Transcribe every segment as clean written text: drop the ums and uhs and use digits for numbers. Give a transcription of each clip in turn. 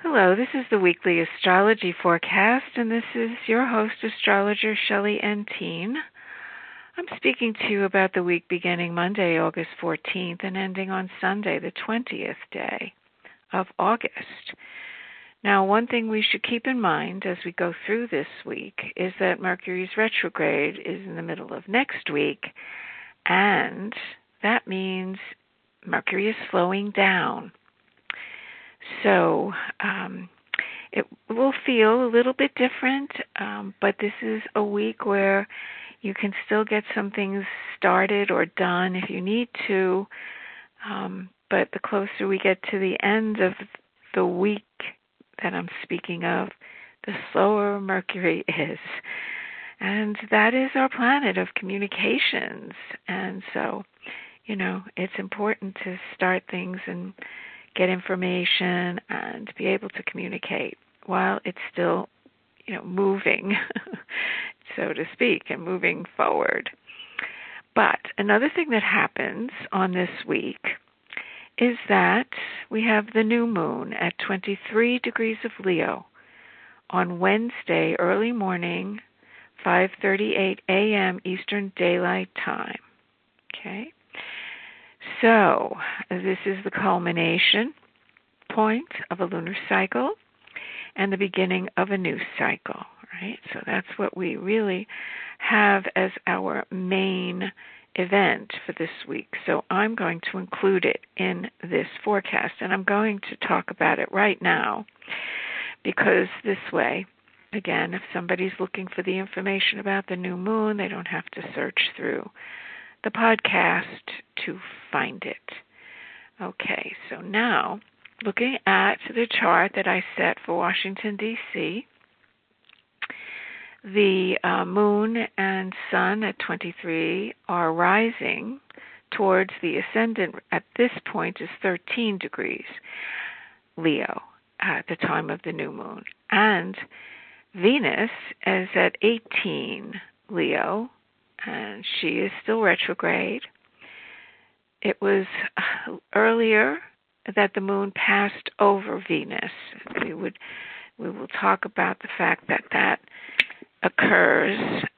Hello, this is the weekly astrology forecast, and this is your host, astrologer Shelley N. Teen. I'm speaking to you about the week beginning Monday, August 14th, and ending on Sunday, the 20th day of August. Now, one thing we should keep in mind as we go through this week is that Mercury's retrograde is in the middle of next week, and that means Mercury is slowing down. So it will feel a little bit different, but this is a week where you can still get some things started or done if you need to. But the closer we get to the end of the week that I'm speaking of, the slower Mercury is. And that is our planet of communications. And so, it's important to start things and get information and be able to communicate while it's still, moving, so to speak, and moving forward. But another thing that happens on this week is that we have the new moon at 23 degrees of Leo on Wednesday, early morning, 5:38 a.m. Eastern Daylight Time. Okay? So, this is the culmination point of a lunar cycle and the beginning of a new cycle, right? So that's what we really have as our main event for this week. So I'm going to include it in this forecast, and I'm going to talk about it right now because this way, again, if somebody's looking for the information about the new moon, they don't have to search through the podcast to find it. Okay, so now looking at the chart that I set for Washington, D.C., the moon and sun at 23 are rising towards the ascendant. At this point is 13 degrees Leo at the time of the new moon. And Venus is at 18 Leo, and she is still retrograde. It was earlier that the moon passed over Venus. We will talk about the fact that occurs,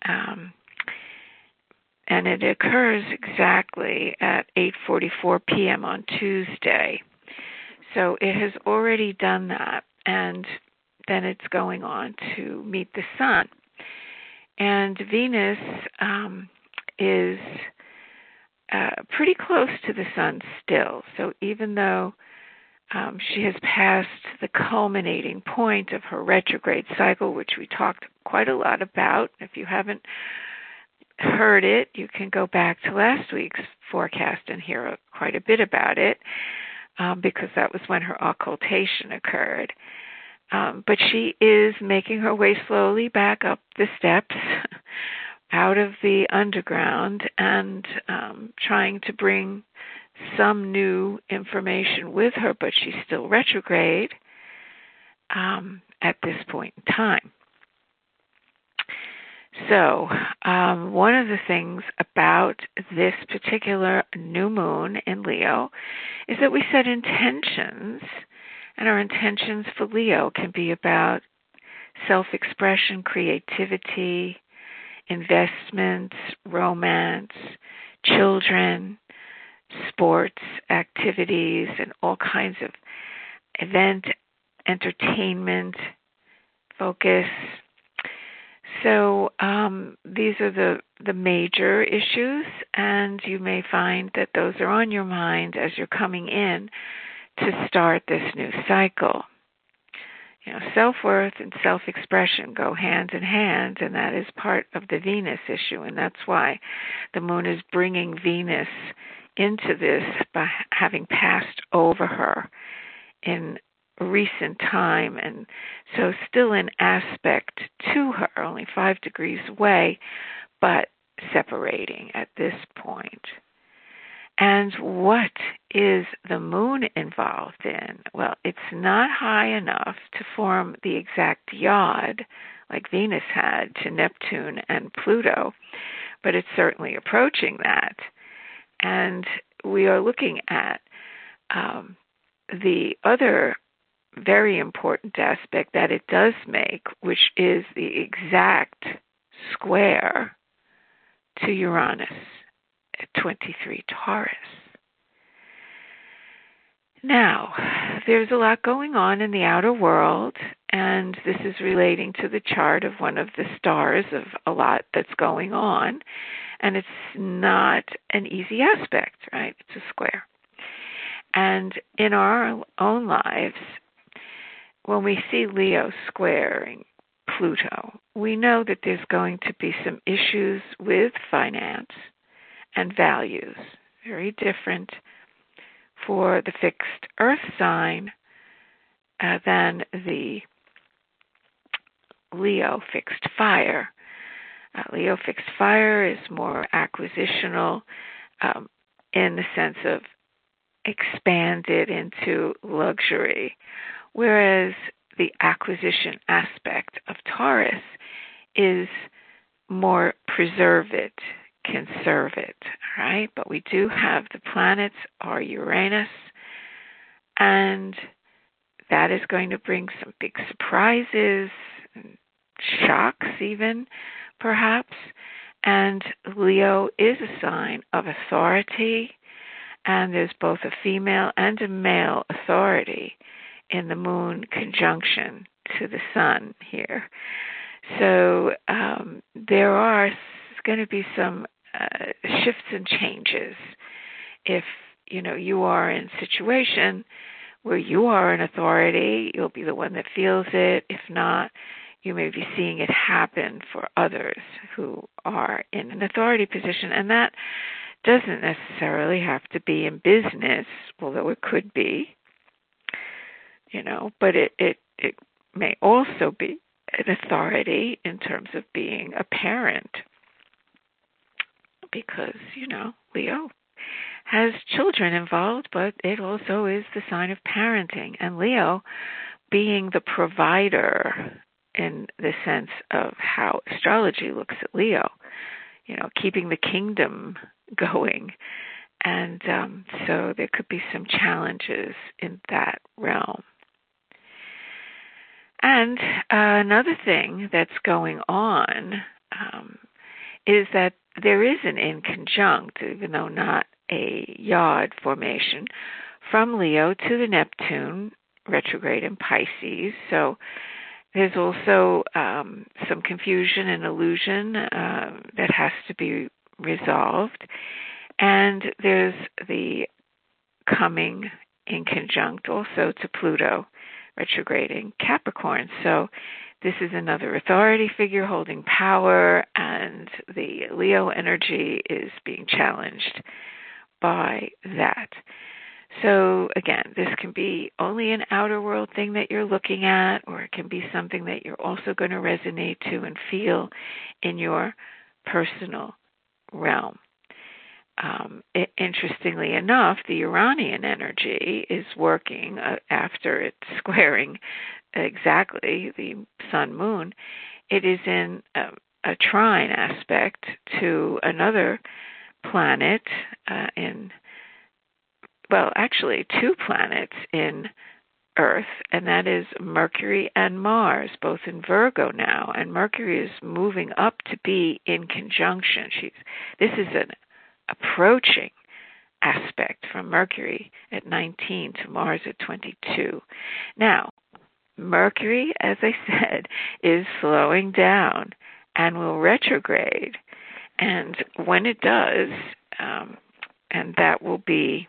and it occurs exactly at 8:44 p.m. on Tuesday. So it has already done that, and then it's going on to meet the sun. And Venus is pretty close to the sun still. So even though she has passed the culminating point of her retrograde cycle, which we talked quite a lot about. If you haven't heard it, you can go back to last week's forecast and hear quite a bit about it, because that was when her occultation occurred. But she is making her way slowly back up the steps out of the underground and trying to bring some new information with her, but she's still retrograde at this point in time. So one of the things about this particular new moon in Leo is that we set intentions, and our intentions for Leo can be about self-expression, creativity, investments, romance, children, sports, activities, and all kinds of entertainment, focus. So these are the major issues, and you may find that those are on your mind as you're coming in to start this new cycle. Self-worth and self-expression go hand in hand, and that is part of the Venus issue, and that's why the moon is bringing Venus into this by having passed over her in recent time, and so still an aspect to her, only 5 degrees away, but separating at this point. And what is the moon involved in? Well, it's not high enough to form the exact yod like Venus had to Neptune and Pluto, but it's certainly approaching that. And we are looking at the other very important aspect that it does make, which is the exact square to Uranus at 23 Taurus. Now, there's a lot going on in the outer world, and this is relating to the chart of one of the stars of a lot that's going on, and it's not an easy aspect, right? It's a square. And in our own lives, when we see Leo squaring Pluto, we know that there's going to be some issues with finance and values, very different for the fixed earth sign than the Leo fixed fire. Leo fixed fire is more acquisitional in the sense of expanded into luxury, whereas the acquisition aspect of Taurus is more preserve it, conserve it, right? But we do have the planets are Uranus, and that is going to bring some big surprises, shocks even, perhaps. And Leo is a sign of authority, and there's both a female and a male authority in the moon conjunction to the sun here. So there are going to be some shifts and changes. If you are in a situation where you are an authority, you'll be the one that feels it. If not, you may be seeing it happen for others who are in an authority position. And that doesn't necessarily have to be in business, although it could be, but it may also be an authority in terms of being a parent, because, Leo has children involved, but it also is the sign of parenting. And Leo being the provider in the sense of how astrology looks at Leo, keeping the kingdom going. And so there could be some challenges in that realm. And another thing that's going on is that there is an inconjunct, even though not a yod formation, from Leo to the Neptune retrograde in Pisces. So there's also some confusion and illusion that has to be resolved. And there's the coming inconjunct also to Pluto retrograding Capricorn. So this is another authority figure holding power, and the Leo energy is being challenged by that. So again, this can be only an outer world thing that you're looking at, or it can be something that you're also going to resonate to and feel in your personal realm. Interestingly enough, the Uranian energy is working after it's squaring exactly the sun-moon. It is in a trine aspect to another planet actually two planets in Earth, and that is Mercury and Mars, both in Virgo now. And Mercury is moving up to be in conjunction. This is an approaching aspect from Mercury at 19 to Mars at 22. Now, Mercury, as I said, is slowing down and will retrograde. And when it does, and that will be,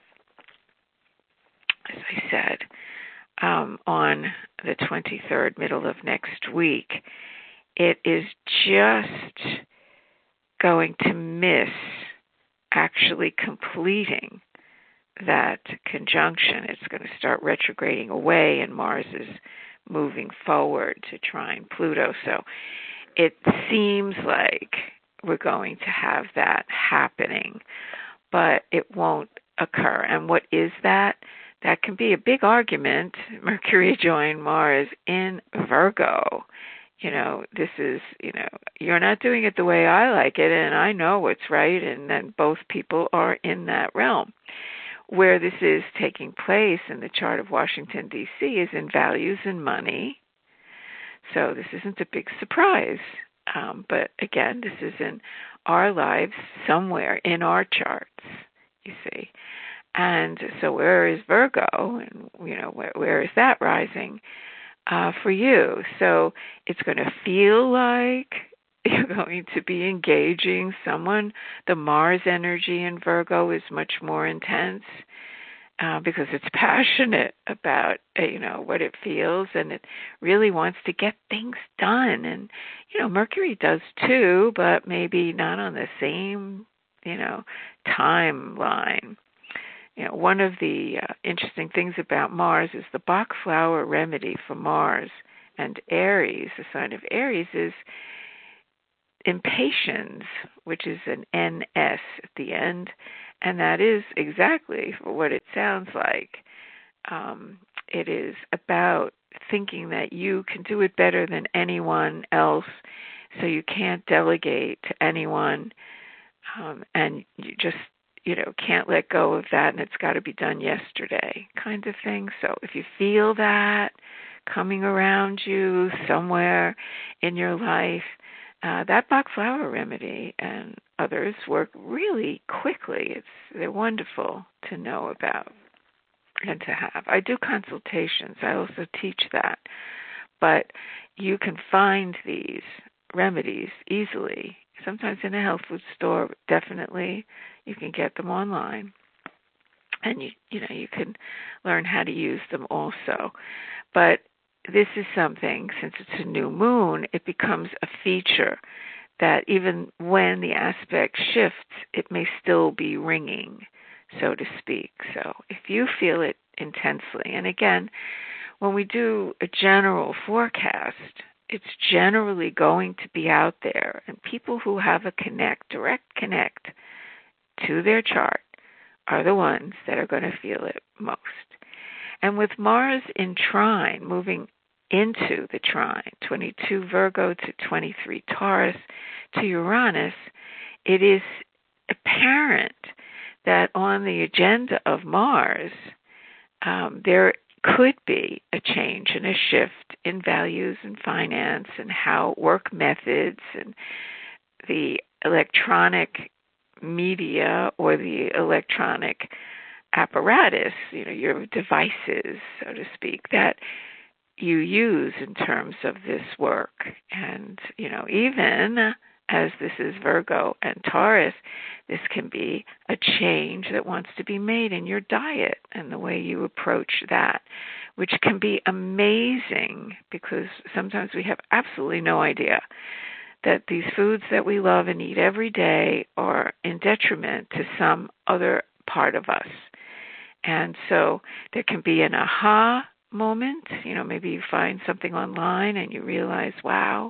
as I said, on the 23rd, middle of next week, it is just going to miss actually completing that conjunction. It's going to start retrograding away, and Mars is moving forward to trine Pluto. So it seems like we're going to have that happening, but it won't occur. And what is that? That can be a big argument. Mercury joined Mars in Virgo. This is, you're not doing it the way I like it, and I know what's right, and then both people are in that realm. where this is taking place in the chart of Washington, D.C. is in values and money. So this isn't a big surprise. But again, this is in our lives somewhere in our charts, you see. And so where is Virgo? And, where is that rising for you? So it's going to feel like you're going to be engaging someone. The Mars energy in Virgo is much more intense because it's passionate about, what it feels, and it really wants to get things done. And, Mercury does too, but maybe not on the same, timeline. One of the interesting things about Mars is the Bach flower remedy for Mars and Aries. The sign of Aries is impatience, which is an NS at the end, and that is exactly what it sounds like. It is about thinking that you can do it better than anyone else, so you can't delegate to anyone, and you just can't let go of that, and it's got to be done yesterday kind of thing. So if you feel that coming around you somewhere in your life, that Bach flower remedy and others work really quickly. They're wonderful to know about and to have. I do consultations. I also teach that. But you can find these remedies easily. Sometimes in a health food store, definitely you can get them online. And you can learn how to use them also. But this is something, since it's a new moon, it becomes a feature that even when the aspect shifts, it may still be ringing, so to speak. So if you feel it intensely, and again, when we do a general forecast, it's generally going to be out there, and people who have a direct connect to their chart are the ones that are going to feel it most. And with Mars in trine, moving into the trine, 22 Virgo to 23 Taurus to Uranus, it is apparent that on the agenda of Mars, there could be a change and a shift in values and finance and how work methods and the electronic media or the electronic apparatus, your devices, so to speak, that you use in terms of this work. And, even as this is Virgo and Taurus, this can be a change that wants to be made in your diet and the way you approach that, which can be amazing because sometimes we have absolutely no idea that these foods that we love and eat every day are in detriment to some other part of us. And so there can be an aha moment, maybe you find something online and you realize, wow,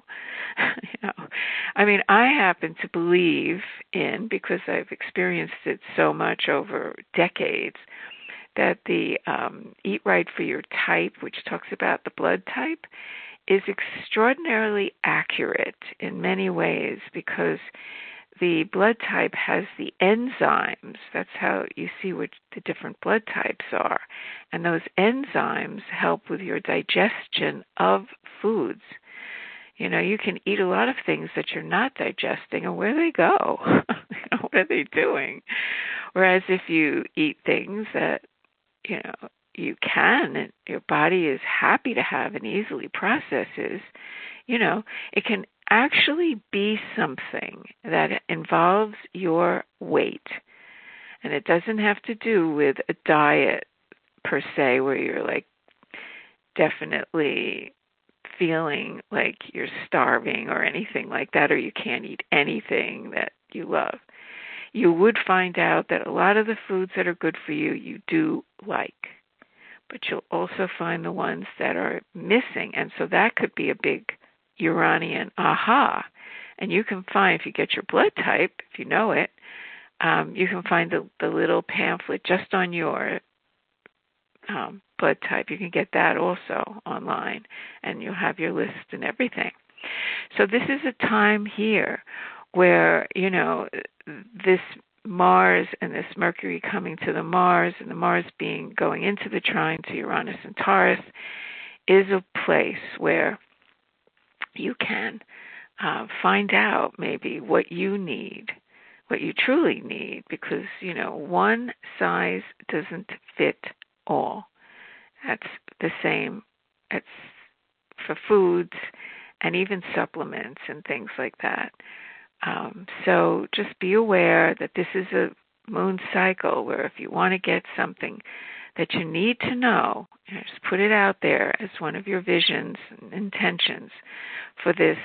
I happen to believe in, because I've experienced it so much over decades, that the Eat Right for Your Type, which talks about the blood type, is extraordinarily accurate in many ways because the blood type has the enzymes. That's how you see what the different blood types are. And those enzymes help with your digestion of foods. You can eat a lot of things that you're not digesting, and where they go? What are they doing? Whereas if you eat things that, you can, and your body is happy to have and easily processes, it can actually be something that involves your weight. And it doesn't have to do with a diet per se where you're like definitely feeling like you're starving or anything like that, or you can't eat anything that you love. You would find out that a lot of the foods that are good for you, you do like. But you'll also find the ones that are missing. And so that could be a big Uranian aha. And you can find, if you get your blood type, if you know it, you can find the little pamphlet just on your blood type. You can get that also online, and you'll have your list and everything. So this is a time here where, this Mars and this Mercury coming to the Mars, and the Mars going into the trine to Uranus and Taurus, is a place where you can find out maybe what you need, what you truly need, because, one size doesn't fit all. That's the same. It's for foods and even supplements and things like that. So just be aware that this is a moon cycle where if you want to get something that you need to know, just put it out there as one of your visions and intentions for this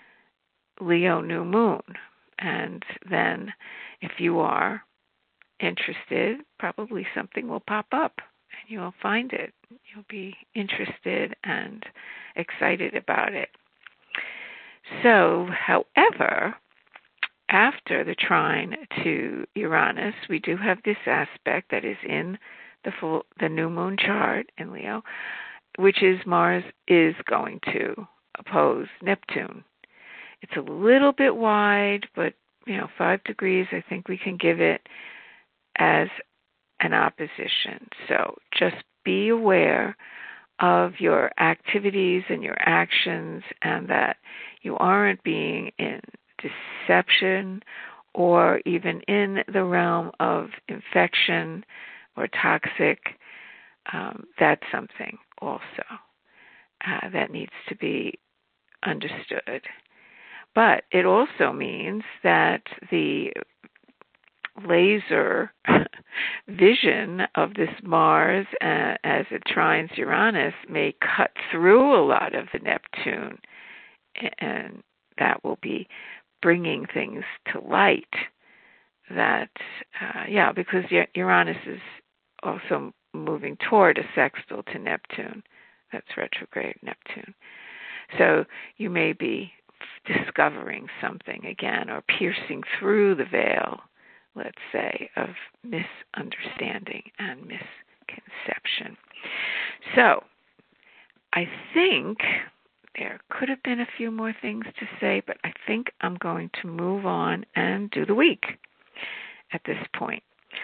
Leo new moon. And then if you are interested, probably something will pop up and you'll find it. You'll be interested and excited about it. So, however, after the trine to Uranus, we do have this aspect that is in the new moon chart in Leo, which is Mars is going to oppose Neptune. It's a little bit wide, but 5 degrees, I think we can give it as an opposition. So just be aware of your activities and your actions, and that you aren't being in deception or even in the realm of infection or toxic. That's something also that needs to be understood. But it also means that the laser vision of this Mars as it trines Uranus may cut through a lot of the Neptune, and that will be bringing things to light. That, because Uranus is also moving toward a sextile to Neptune. That's retrograde Neptune. So you may be discovering something again, or piercing through the veil, let's say, of misunderstanding and misconception. So I think there could have been a few more things to say, but I think I'm going to move on and do the week at this point.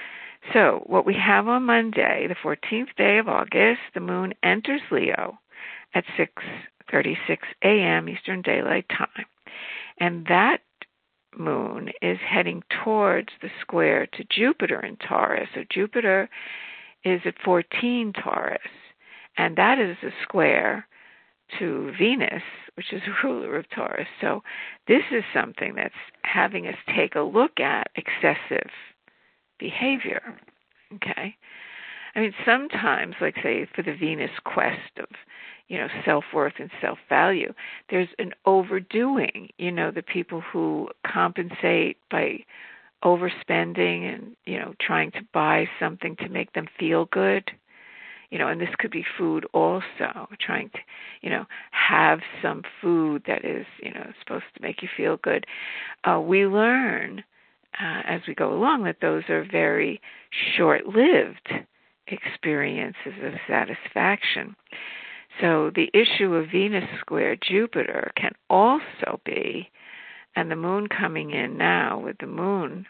So what we have on Monday, the 14th day of August, the moon enters Leo at 6:36 a.m. Eastern Daylight Time. And that moon is heading towards the square to Jupiter in Taurus. So Jupiter is at 14 Taurus, and that is a square to Venus, which is a ruler of Taurus. So this is something that's having us take a look at excessive behavior, okay? I mean, sometimes, like, say, for the Venus quest of, self-worth and self-value, there's an overdoing, the people who compensate by overspending and, trying to buy something to make them feel good, and this could be food also, trying to, have some food that is, supposed to make you feel good. We learn as we go along that those are very short-lived experiences of satisfaction. So the issue of Venus square Jupiter can also be, and the moon coming in now with the moon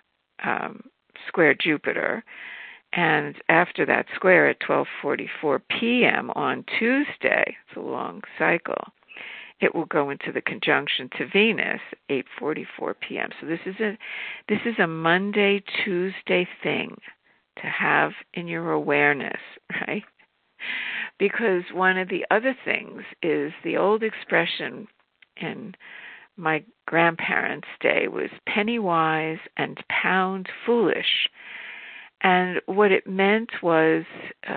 square Jupiter, and after that square at 12:44 p.m. on Tuesday, it's a long cycle, it will go into the conjunction to Venus at 8:44 p.m. So this is a Monday, Tuesday thing to have in your awareness, right? Because one of the other things is the old expression in my grandparents' day was penny wise and pound foolish. And what it meant was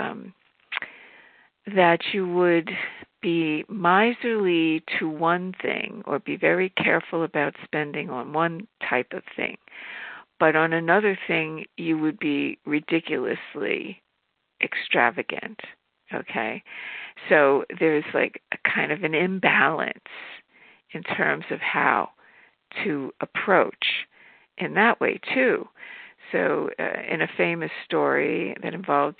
that you would be miserly to one thing, or be very careful about spending on one type of thing. But on another thing, you would be ridiculously extravagant, okay? So there's like a kind of an imbalance in terms of how to approach in that way, too. So in a famous story that involved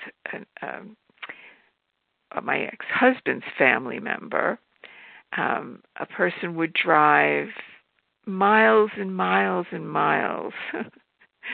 my ex-husband's family member, a person would drive miles and miles and miles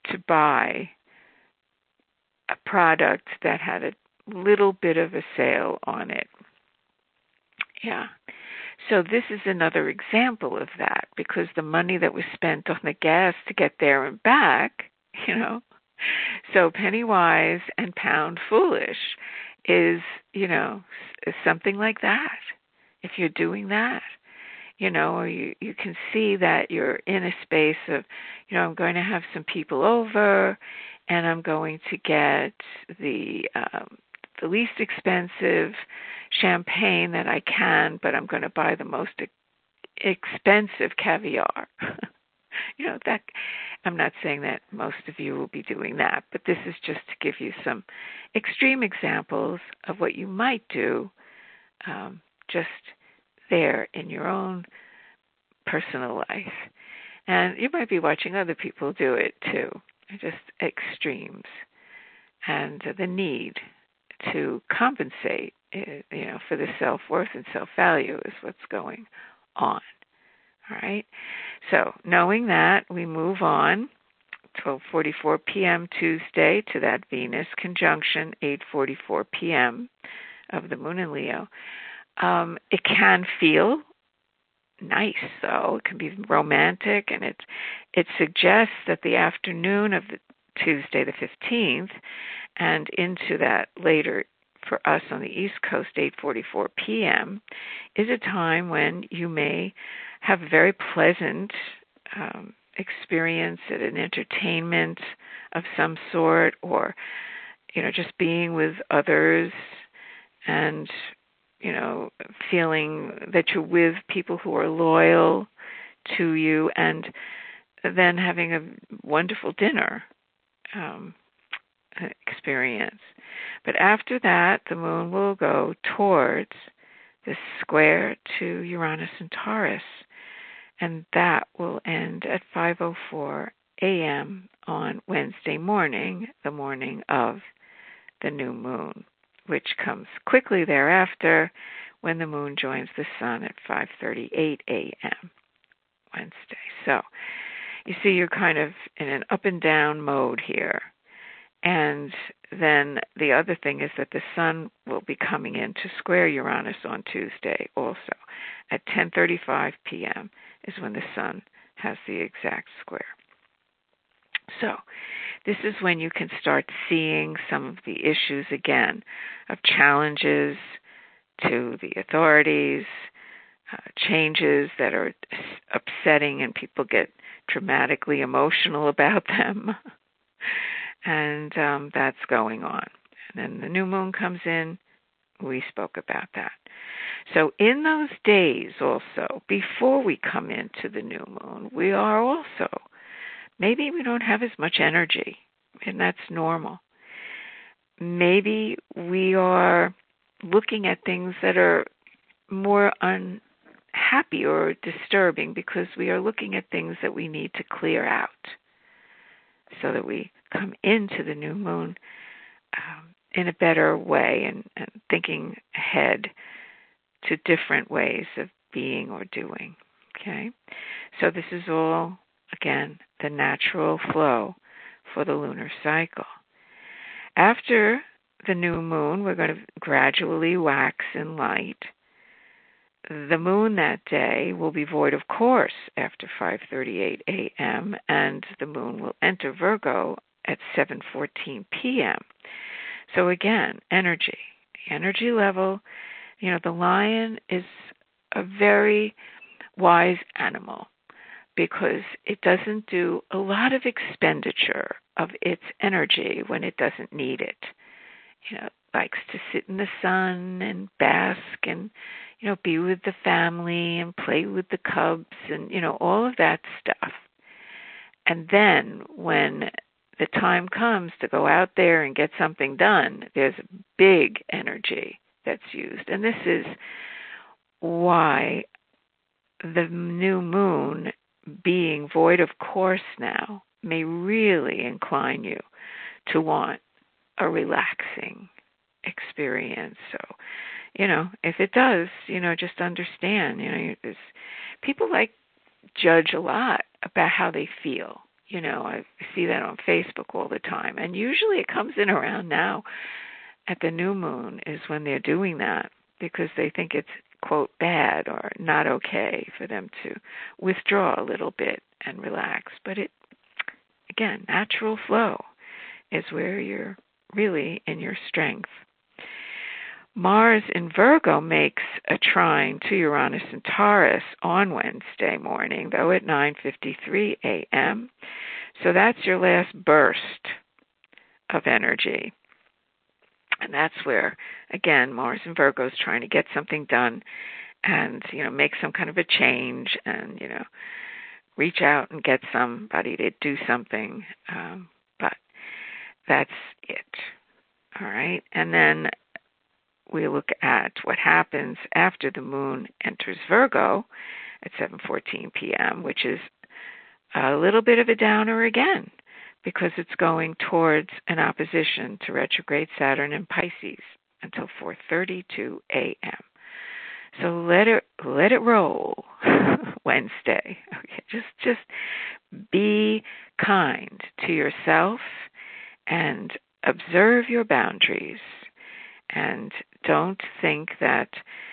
to buy a product that had a little bit of a sale on it. Yeah. So this is another example of that, because the money that was spent on the gas to get there and back, so penny wise and pound foolish is, is something like that. If you're doing that, or you can see that you're in a space of, I'm going to have some people over, and I'm going to get the least expensive champagne that I can, but I'm going to buy the most expensive caviar. That I'm not saying that most of you will be doing that, but this is just to give you some extreme examples of what you might do just there in your own personal life. And you might be watching other people do it too, just extremes. And the need to compensate, for the self-worth and self-value is what's going on. All right? So knowing that, we move on, 12:44 p.m. Tuesday to that Venus conjunction, 8:44 p.m. of the moon in Leo. It can feel nice, though. It can be romantic, and it suggests that the afternoon of the Tuesday the 15th and into that later for us on the East Coast, 8:44 p.m., is a time when you may have a very pleasant experience at an entertainment of some sort, or, just being with others and, feeling that you're with people who are loyal to you, and then having a wonderful dinner experience. But after that, the moon will go towards the square to Uranus and Taurus, and that will end at 5:04 a.m. on Wednesday morning, the morning of the new moon, which comes quickly thereafter when the moon joins the sun at 5:38 a.m. Wednesday. So you see, you're kind of in an up and down mode here. And then the other thing is that the sun will be coming in to square Uranus on Tuesday also. At 10:35 p.m. is when the sun has the exact square. So this is when you can start seeing some of the issues again of challenges to the authorities, changes that are upsetting and people get dramatically emotional about them. And that's going on. And then the new moon comes in. We spoke about that. So in those days also, before we come into the new moon, we are also, maybe we don't have as much energy, and that's normal. Maybe we are looking at things that are more unhappy or disturbing because we are looking at things that we need to clear out so that we come into the new moon in a better way and thinking ahead to different ways of being or doing. Okay? So this is all, again, the natural flow for the lunar cycle. After the new moon, we're going to gradually wax in light. The moon that day will be void of course after 5:38 a.m., and the moon will enter Virgo at 7:14 p.m. So again, energy level. The lion is a very wise animal because it doesn't do a lot of expenditure of its energy when it doesn't need it. It likes to sit in the sun and bask and, be with the family and play with the cubs and, all of that stuff. And then when the time comes to go out there and get something done, there's big energy that's used. And this is why the new moon being void of course now may really incline you to want a relaxing experience. So, if it does, just understand, there's people judge a lot about how they feel. I see that on Facebook all the time. And usually it comes in around now at the new moon is when they're doing that because they think it's, quote, bad or not okay for them to withdraw a little bit and relax. But again, natural flow is where you're really in your strength. Mars in Virgo makes a trine to Uranus and Taurus on Wednesday morning, though at 9:53 a.m. So that's your last burst of energy. And that's where, again, Mars in Virgo is trying to get something done and, make some kind of a change and, reach out and get somebody to do something. But that's it. All right. And then we look at what happens after the moon enters Virgo at 7:14 p.m., which is a little bit of a downer again because it's going towards an opposition to retrograde Saturn in Pisces until 4:32 a.m. So let it roll Wednesday. Okay, just be kind to yourself and observe your boundaries. And don't think that,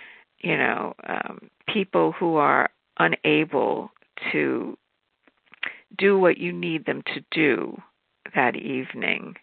people who are unable to do what you need them to do that evening,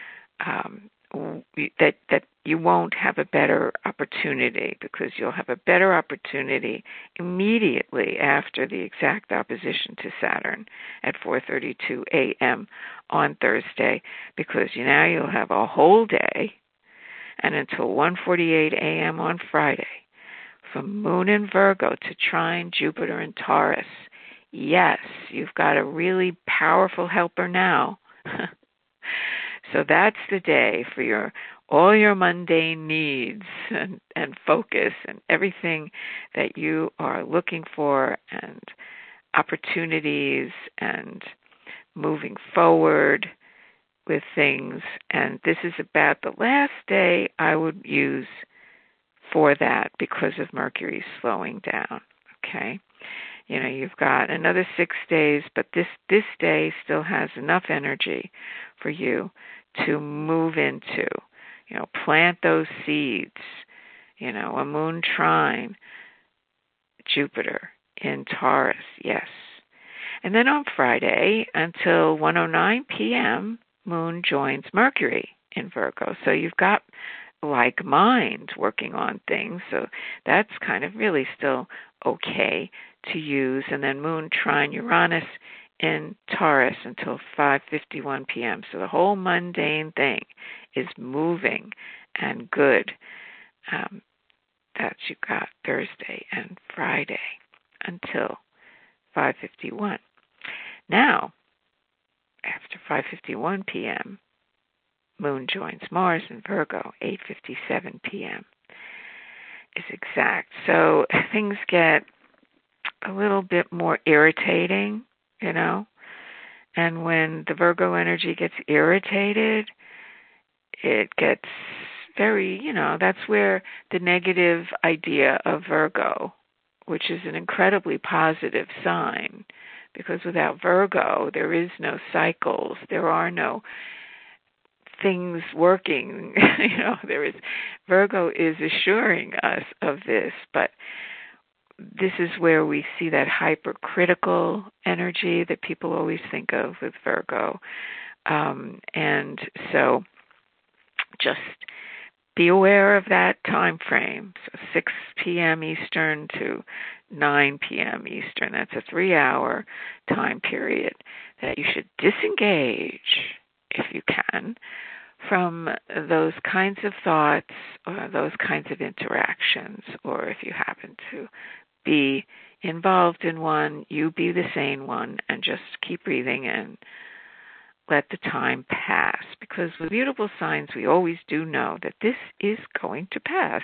that you won't have a better opportunity, because you'll have a better opportunity immediately after the exact opposition to Saturn at 4:32 a.m. on Thursday, because now you'll have a whole day and until 1:48 a.m. on Friday for Moon in Virgo to trine Jupiter in Taurus. Yes, you've got a really powerful helper now. So that's the day for all your mundane needs and focus and everything that you are looking for and opportunities and moving forward with things. And this is about the last day I would use for that because of Mercury slowing down. Okay? You've got another 6 days, but this day still has enough energy for you to move into, plant those seeds, a moon trine, Jupiter in Taurus, yes. And then on Friday until 1:09 p.m., Moon joins Mercury in Virgo. So you've got like mind working on things. So that's kind of really still okay to use. And then Moon trine Uranus in Taurus until 5:51 p.m. So the whole mundane thing is moving and good. That you got Thursday and Friday until 5:51. Now, after 5:51 p.m., Moon joins Mars in Virgo, 8:57 p.m. is exact. So things get a little bit more irritating, and when the Virgo energy gets irritated, it gets very, that's where the negative idea of Virgo, which is an incredibly positive sign, because without Virgo, there is no cycles, there are no things working. Virgo is assuring us of this, but this is where we see that hypercritical energy that people always think of with Virgo. And so just be aware of that time frame. So 6 p.m. Eastern to 9 p.m. Eastern. That's a 3-hour time period that you should disengage, if you can, from those kinds of thoughts or those kinds of interactions. Or if you happen to be involved in one, you be the sane one and just keep breathing and let the time pass. Because with mutable signs, we always do know that this is going to pass.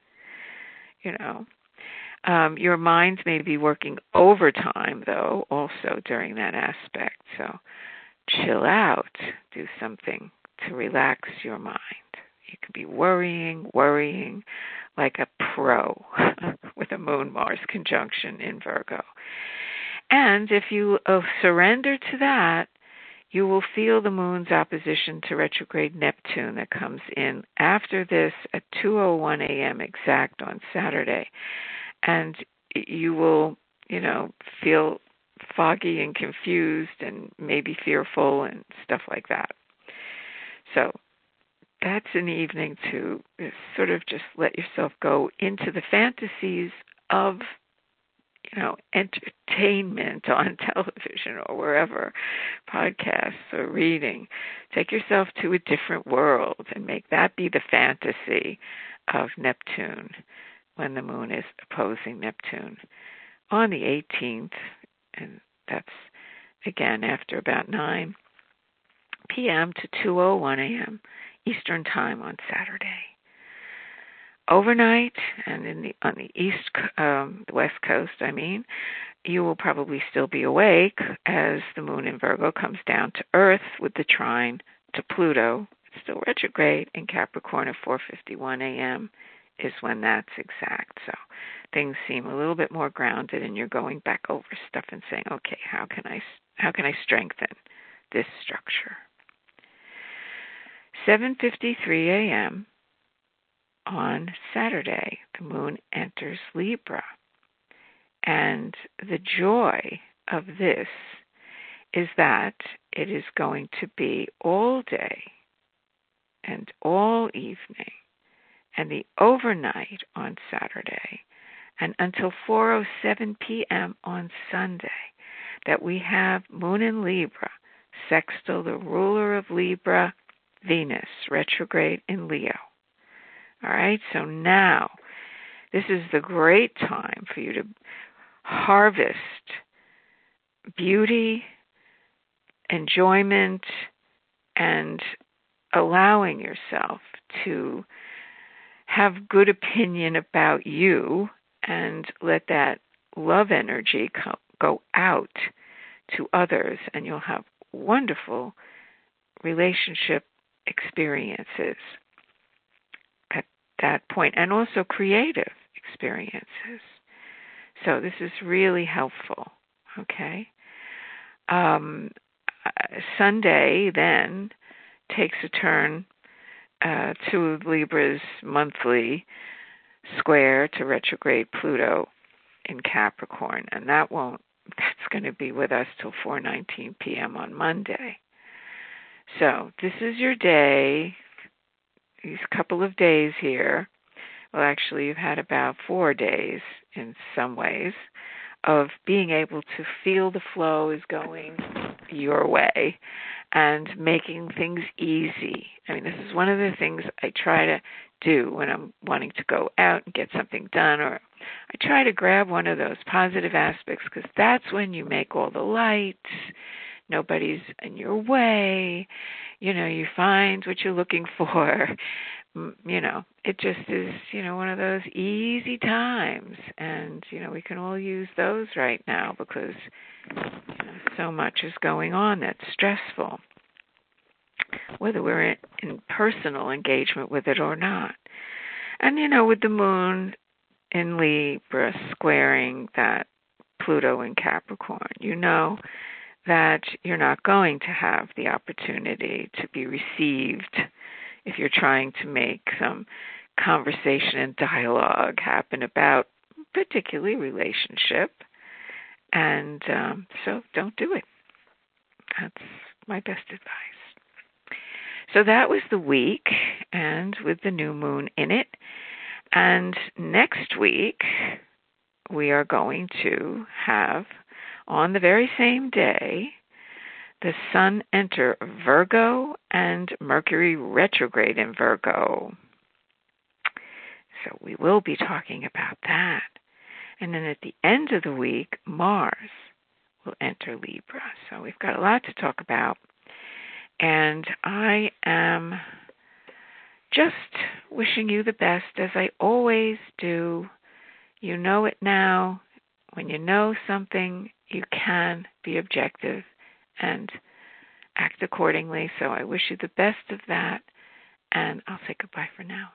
Your minds may be working overtime, though, also during that aspect. So chill out. Do something to relax your mind. You could be worrying like a pro with a Moon-Mars conjunction in Virgo. And if you surrender to that you will feel the moon's opposition to retrograde Neptune that comes in after this at 2:01 a.m. exact on Saturday. And you will, feel foggy and confused and maybe fearful and stuff like that. So that's an evening to sort of just let yourself go into the fantasies of, entertainment on television or wherever, podcasts or reading. Take yourself to a different world and make that be the fantasy of Neptune when the moon is opposing Neptune on the 18th, and that's, again, after about 9 p.m. to 2:01 a.m. Eastern Time on Saturday. Overnight, and on the West Coast, you will probably still be awake as the moon in Virgo comes down to Earth with the trine to Pluto. It's still retrograde in Capricorn at 4:51 a.m. is when that's exact. So things seem a little bit more grounded, and you're going back over stuff and saying, okay, how can I strengthen this structure? 7:53 a.m. on Saturday, the moon enters Libra. And the joy of this is that it is going to be all day and all evening and the overnight on Saturday and until 4:07 p.m. on Sunday that we have moon in Libra, sextile the ruler of Libra, Venus, retrograde in Leo. All right, so now this is the great time for you to harvest beauty, enjoyment, and allowing yourself to have good opinion about you and let that love energy go out to others, and you'll have wonderful relationship experiences at that point, and also creative experiences. So this is really helpful, okay? Sunday then takes a turn to Libra's monthly square to retrograde Pluto in Capricorn, and that's going to be with us till 4:19 p.m. on Monday. So this is your day, these couple of days here. Well, actually, you've had about 4 days in some ways of being able to feel the flow is going your way and making things easy. This is one of the things I try to do when I'm wanting to go out and get something done, or I try to grab one of those positive aspects, because that's when you make all the lights. Nobody's in your way. You find what you're looking for. It just is, one of those easy times. And, we can all use those right now because so much is going on that's stressful, whether we're in personal engagement with it or not. And, with the moon in Libra squaring that Pluto in Capricorn, that you're not going to have the opportunity to be received if you're trying to make some conversation and dialogue happen about particularly relationship. And so don't do it. That's my best advice. So that was the week, and with the new moon in it. And next week, we are going to have, on the very same day, the Sun enter Virgo and Mercury retrograde in Virgo. So we will be talking about that. And then at the end of the week, Mars will enter Libra. So we've got a lot to talk about. And I am just wishing you the best, as I always do. You know it now. When you know something, you can be objective and act accordingly. So I wish you the best of that, and I'll say goodbye for now.